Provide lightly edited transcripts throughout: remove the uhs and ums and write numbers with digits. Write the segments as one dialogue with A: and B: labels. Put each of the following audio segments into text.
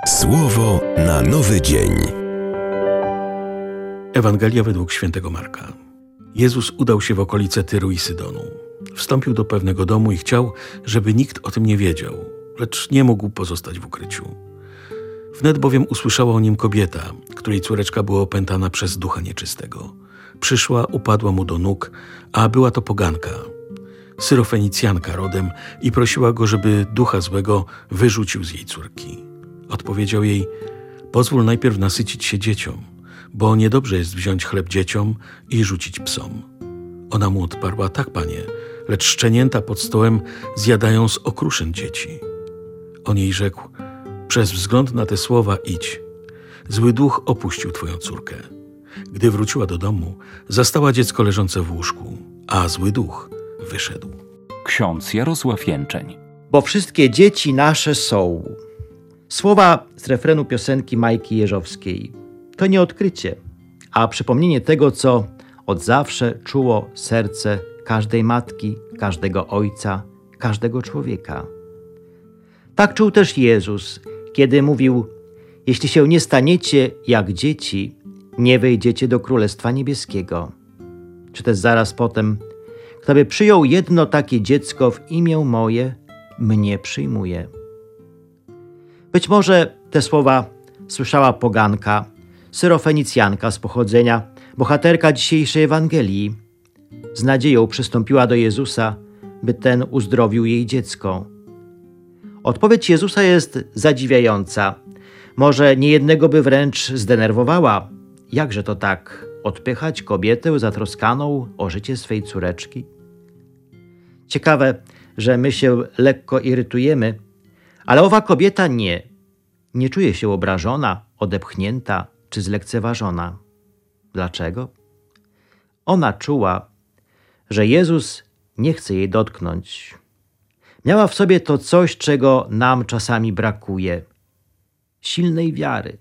A: Słowo na nowy dzień.
B: Ewangelia według świętego Marka. Jezus udał się w okolice Tyru i Sydonu. Wstąpił do pewnego domu i chciał, żeby nikt o tym nie wiedział, lecz nie mógł pozostać w ukryciu. Wnet bowiem usłyszała o nim kobieta, której córeczka była opętana przez ducha nieczystego. Przyszła, upadła mu do nóg, a była to poganka, Syrofenicjanka rodem, i prosiła go, żeby ducha złego wyrzucił z jej córki. Odpowiedział jej: pozwól najpierw nasycić się dzieciom, bo niedobrze jest wziąć chleb dzieciom i rzucić psom. Ona mu odparła: tak, panie, lecz szczenięta pod stołem zjadają z okruszyn dzieci. On jej rzekł: przez wzgląd na te słowa idź. Zły duch opuścił twoją córkę. Gdy wróciła do domu, zastała dziecko leżące w łóżku, a zły duch wyszedł.
C: Ksiądz Jarosław Jęczeń.
D: Bo wszystkie dzieci nasze są. Słowa z refrenu piosenki Majki Jeżowskiej. To nie odkrycie, a przypomnienie tego, co od zawsze czuło serce każdej matki, każdego ojca, każdego człowieka. Tak czuł też Jezus, kiedy mówił: jeśli się nie staniecie jak dzieci, nie wejdziecie do Królestwa Niebieskiego. Czy też zaraz potem: kto by przyjął jedno takie dziecko w imię moje, mnie przyjmuje. Być może te słowa słyszała poganka, Syrofenicjanka z pochodzenia, bohaterka dzisiejszej Ewangelii. Z nadzieją przystąpiła do Jezusa, by ten uzdrowił jej dziecko. Odpowiedź Jezusa jest zadziwiająca. Może niejednego by wręcz zdenerwowała. Jakże to tak odpychać kobietę zatroskaną o życie swej córeczki? Ciekawe, że my się lekko irytujemy, ale owa kobieta nie czuje się obrażona, odepchnięta czy zlekceważona. Dlaczego? Ona czuła, że Jezus nie chce jej dotknąć. Miała w sobie to coś, czego nam czasami brakuje: silnej wiary.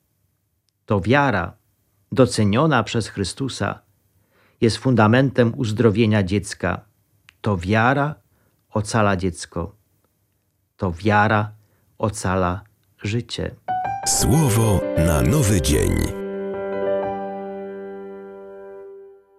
D: To wiara, doceniona przez Chrystusa, jest fundamentem uzdrowienia dziecka. To wiara ocala dziecko. To wiara ocala życie.
A: Słowo na nowy dzień.